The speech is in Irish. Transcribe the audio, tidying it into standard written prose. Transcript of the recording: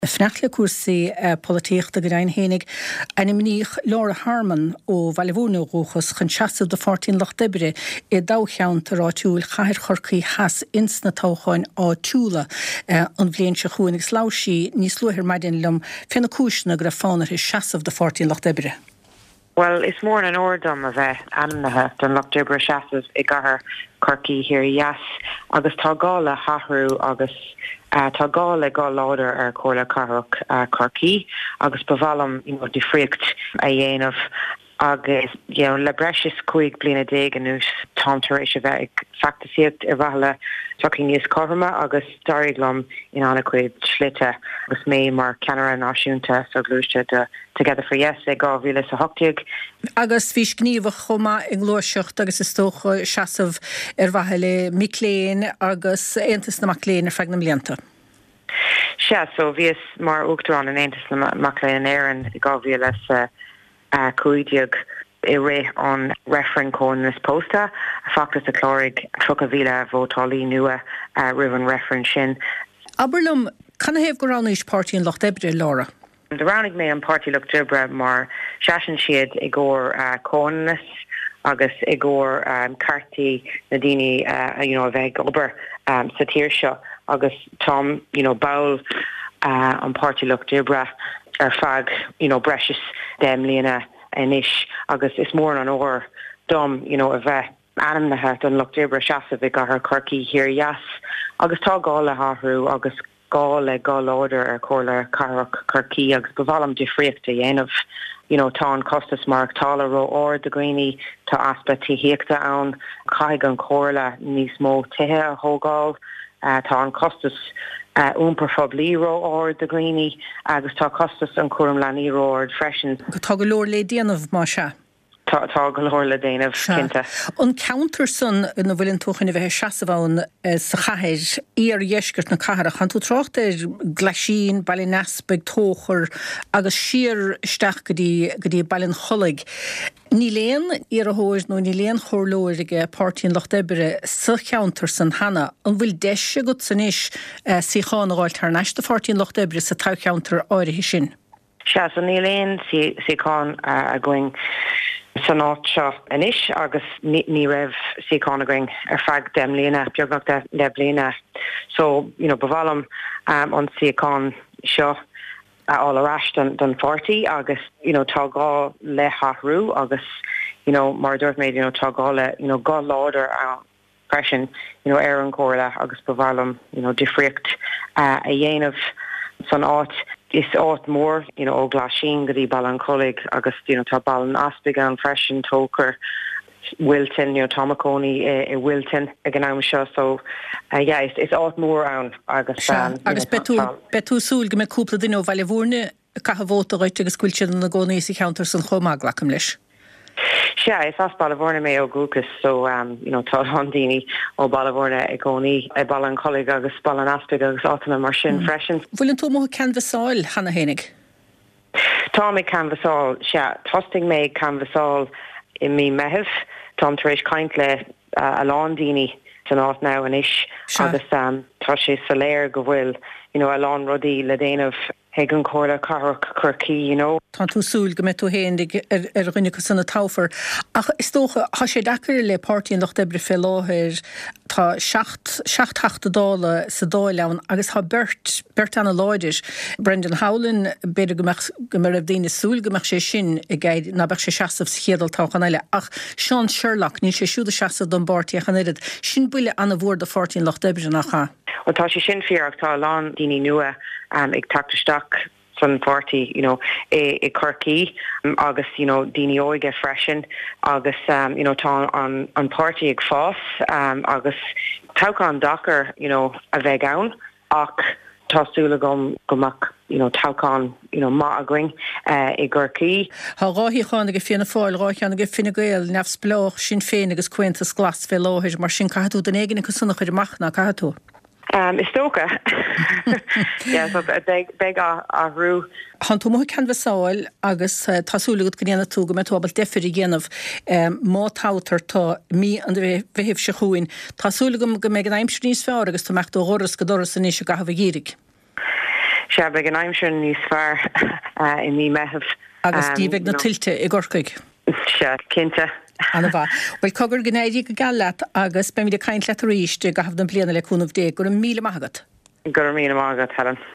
Fnachla cuasaí políochta go raibh hénig ana mníoch Laura Harman ó Bhailbhúna Róchas chun seasamh de 14 Loch Debre I dácheann ráitiúil chaithir chorcaí heas insna tóchain á túla an bhléon se chuanig sláisií níos luithir maidin lum fena cúisna gur fánar is seasamh de 14 Loch Debre. Well, it's more an ordum of anathe don Loch Debre seasamh I gcathair corcaí hir yas agus tá gála hathrú agus tá gála gá láidir cóla carach corcaí agus bhalam difriocht a dhéanamh agus le breis cuaig bliana déag anús tátaréis a bheith ag factasíocht ar bhaile tucking níos corma agus dairiglam in anna cuid slite agus mé mar ceanara náisiúnta so glúiste de Together for Yes ag gábhíle sa hochtiag. Agus bhís gníomh chuma ag glóiseacht agus is tócha seasamh ar bhaithe le micléin agus Aontas na Macléin ar feadh na mblianta. So bhíos mar uachtarán an Aontas na Macléin éireann ag gábhíle sa cuideag I ré an referen cón nas pósta factus a chlórig tro a bhíle bhótálaí nua rivan referen sin. Aberlum, can I have go around each party in Loch Debre, Laura? The rounding me an party Loch Debre mar seaan siad I gcór cónnas agus I gcór cartaí na daoine a bheith obair sa tír seo agus Tom bail an party Loch Debre ar fag breis dem líana inis agus is mór an óir dom a bheith anamnathe don Loch Debre seasamh I gcathair corcaí hir yas agus tá gála hathrú agus gála gá láidir cóla carach corcaí agus bhalam difriocht a dhéanamh tá an costas mark tála ró de Greenie tá aspa tíhéachta ann caig an cóla níos mó tithe a thógáil tá an costas úmpar fablí ró de Greenie agus tá costas an cuam lenaí ró freisin. Tá go leor le déanamh má se. Tá go leor le déanamh cinnte. An counter san na bhfuiln tuchan I bheith seasamháin sa chathir ar dhéisgurt na catharach an tú trácht glasín, bailinaspig, tóchar agus siar isteach go dtí bailin cholig. Ní léon ar a hóir nó ní léon chorlóir ige pártíín Loch Debre sa counter san hana an bhfuil deise go san isis sícháin agáil tar neiste 14 Loch Debre sa tá counter áirithe sin. Se san ní léon sícháin a going san áit seo inis agus ní raibh sícháin a going ar feadh dem líana beagnach le bliana. So, bhalam an sícháin seo all arás don 40 agus tá gá le hathrú agus mar dúirt méid tá gá le gá láidir freisin ar an cóla agus bhalam difriocht a dhéanamh san áit is áit mór ó glasín go dtí balan colig agus tá balan aspig an freisin tócar Wilton Tomaconi I Wilton ag an am seo so is áit mór ann agus agus betú súil go me cúpla duine ó Bhailbhúna caithbhóta roiite agus cuilte na gcónaí sa counter san chomag lacham leis. Is as Bhailbhúna mé ó Gúcas so tá handíine ó Bhailbhúna I gcónaí I balan colig agus balan aspig agus átainna mar sin freisin. Bhfuiln tú móth canvasáil hana hénig? Tá mé canvasáil tosting mé canvasáil I mí meheh Tom taréis caint le a lán san áit ná an isis agus tá sé sa léir go bhfuil a lán rodí le déanamh ag an cóla carach corcaí Tá tú súil go me tú héindig ar rinne sanna táfar ach is tócha há sé dachar le pártíín Loch Debre fé láthir tá 7-8 dála sa dáileann agus tá bert anna láidir Brendan Howlin beidir go mar raibh daine súil gomeach sé sin I gceid na bheith sé seasamh chéadal táchan eile ach Sean Sherlock ní sé siúda seasamh don bártaí a chanéad sin buile anna bhór de 14 Loch Debre nachcha. Tá sé sin fiarach tá lán daoine nua ag tactaisteach san 40 I corcaí agus daoine óige freisin agus tá an party ag fás agus táchan dachar a bheith ann ach tásúla gomach táchan má a going I corcaí. Tá ráithíáin go fianna fáil ráithán go finna gail nefs bloch sin féin agus cuentas glas fé láthir mar sin caithú den éigeanna go sunna chuidir machna caithú. Is tóca. Beg a rú. Han tú móth canvasáil agus tásúlagad go déanana tú go me túbal defir I ghéanamh má tátar tá mí an bheithh se chuin. Tásúlagam go méid an aimsir níos fearr agus tú mecht ó ghoras go doras san isise gahabh gírig. Se be an aimimse níos fear in ní mehaf. Agus díbeh na tiltte I gorcaig. Se cinnte. Anna bha. Well cogur gnéirí go gallat agus be mí caiint le ríiste go hafh den blianana leúnmh dé gur 1,000 magat. Gur 1,000 magat Helen.